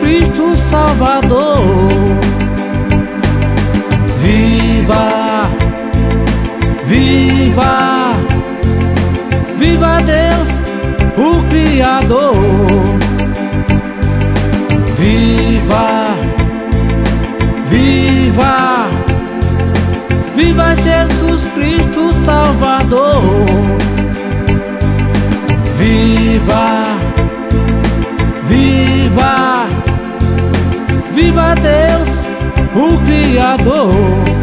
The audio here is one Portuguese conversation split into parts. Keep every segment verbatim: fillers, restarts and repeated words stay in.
Cristo Salvador. Viva, viva, viva Deus, o Criador. Viva, viva, viva Jesus Cristo Salvador. Viva, viva, viva Deus, o Criador.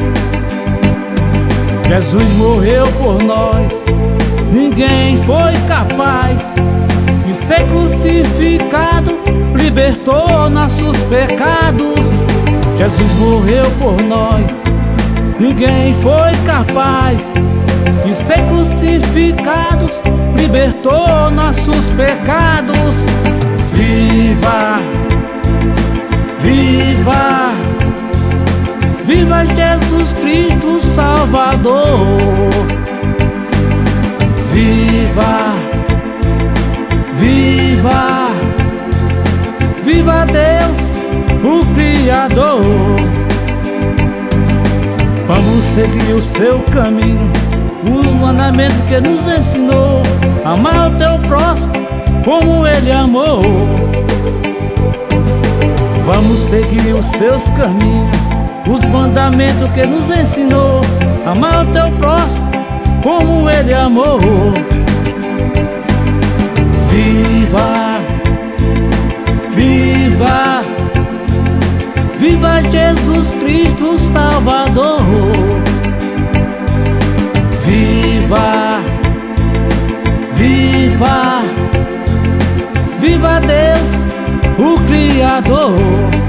Jesus morreu por nós, ninguém foi capaz de ser crucificado, libertou nossos pecados. Jesus morreu por nós, ninguém foi capaz de ser crucificados, libertou nossos pecados. Viva, viva, viva Jesus Cristo Salvador. Viva, viva, viva Deus, o Criador. Vamos seguir o seu caminho, o mandamento que nos ensinou: amar o teu próximo como ele amou. Vamos seguir os seus caminhos, os mandamentos que nos ensinou: amar o teu próximo como ele amou. Viva, viva, viva Jesus Cristo Salvador. Viva, viva, viva Deus, o Criador.